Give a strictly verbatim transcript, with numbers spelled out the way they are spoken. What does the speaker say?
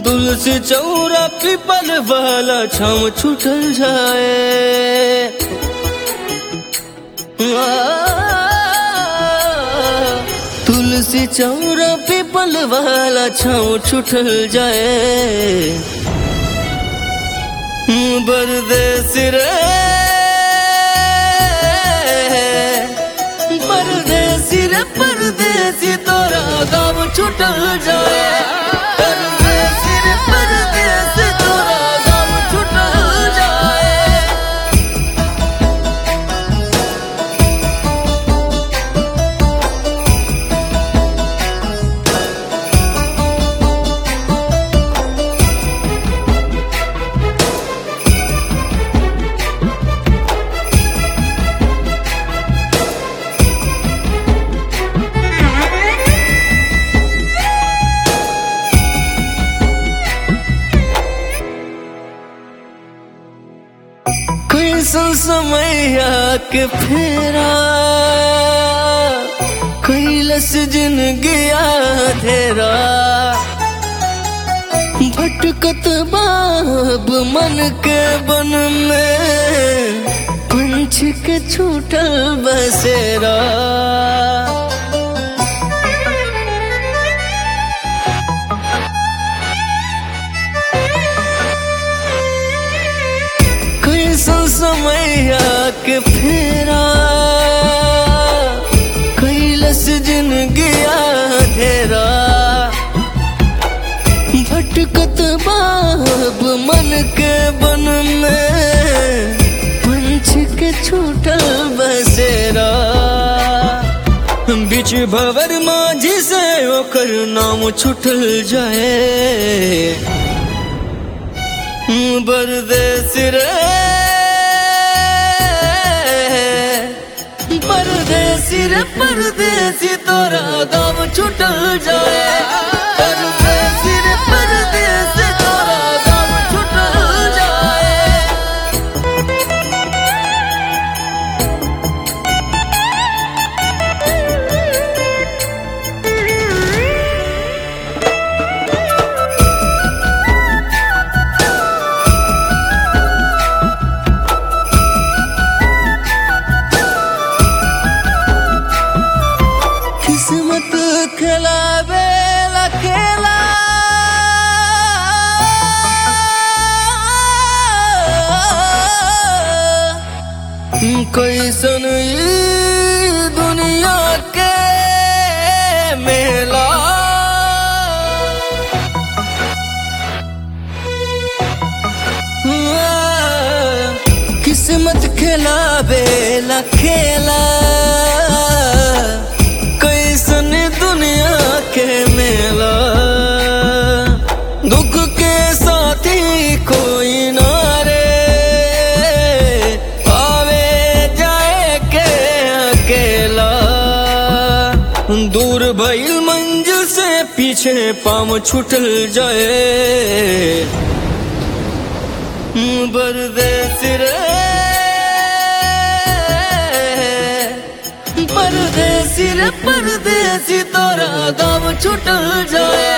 तुलसी चौरा पीपल वाला छाँव छूटल जाए। तुलसी चौरा पीपल वाला छाँव छूटल जाए। परदेसी रे परदेसी रे परदेसी तोरा गाँव छूटल जाए। परदेसी रे परदेसी तोरा गाँव छूटल जाए। कैसन समैया के फेरा कैलस जिंदगी धेरा। भटकत बाब मन के बन में पंछ के छूटल बसेरा। कैसन समैया के फेरा कैलस जिंदगी धेरा। भटकत बाब मन के बन में पंछ के छूटल बसेरा। बीच भंवर माझी से ओकर नाम छूटल जाए। परदेसी रे परदेसी रे परदेसी तोरा गाँव छूटल जाए। परदेसी रे परदेसी तोरा गाँव छूटल जाए। किस्मत खिलावे ला खेला कैसन ई दुनिया के मेला। किस्मत खिलावे ला खेला कैसन दुनिया के मेला। दुख के साथी कोई ना रे आवे जाए के अकेला। दूर भइल मंजिल से पीछे पाँव छूटल जाए। परदेसी रे परदेसी रे परदेसी तोरा गाँव छूटल जाए।